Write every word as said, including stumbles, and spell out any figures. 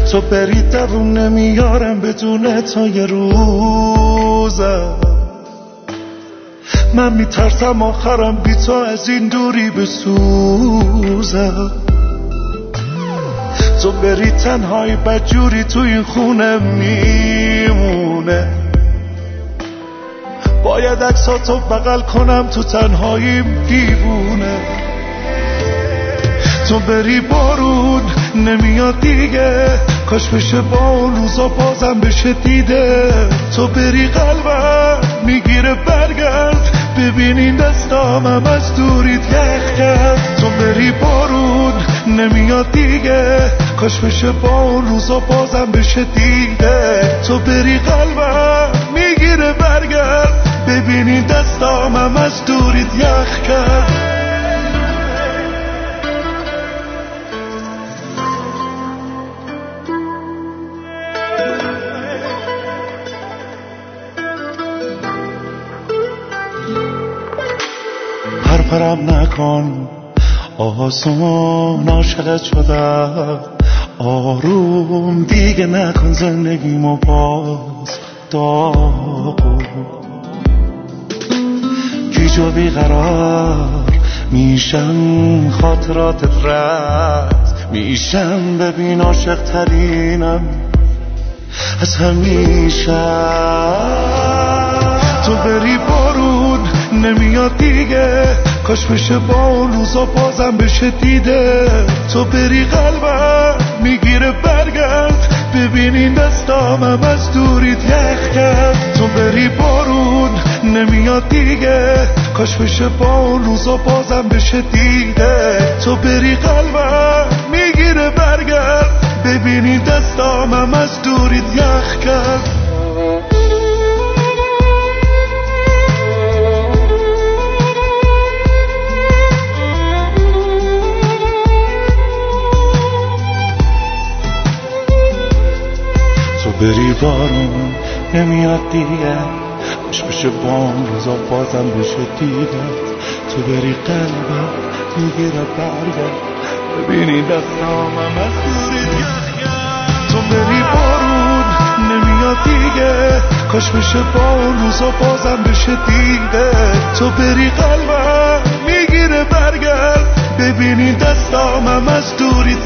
تو بری دووم نمیارم بدون تو یه روزم. من میترسم آخرم بی تو از این دوری بسوزم. تو بری تنهایی بدجوری تو این خونه میمونه. باید عکساتو بغل کنم تو تنهاییم دیوونه. تو بری بارون نمیاد دیگه، کاش بشه با اون روزا بازم بشه دیده. تو بری قلبم میگیره برگرد، ببینین دستامم از دوریت یخ کرد. تو بری بارون نمیاد دیگه، کاش بشه با اون روزا بازم بشه دیده. تو بری قلبم میگیره برگرد، ببینین دستامم از دوریت یخ کرد. پرپرم نکن آسون، عاشقت شدم آروم دیگه نکن زندگیمو باز داغون. گیج و بیقرار میشم خاطراتت رد میشم، ببین عاشق ترینم از همیشه. تو بری بارون نمیاد دیگه، کاش بشه با اون روزا بازم بشه دیده. تو بری قلبم میگیره برگرد، ببینین دستامم از دوریت یخ کرد. تو بری بارون نمیاد دیگه، کاش بشه با اون روزا بازم بشه دیده. تو بری قلبم میگیره برگرد، ببینین دستامم از دوریت یخ کرد. بری بارون نمیاد دیگه، کاش بشه با اون روزا بازم بشه دیده. تو بری قلبم میگیره برگرد، ببینی دستامم از دوریت یخ کرد. تو بری بارون نمیاد دیگه، کاش بشه با اون روزا بازم بشه دیده. تو بری قلبم میگیره برگرد، ببینی دستامم از دوریت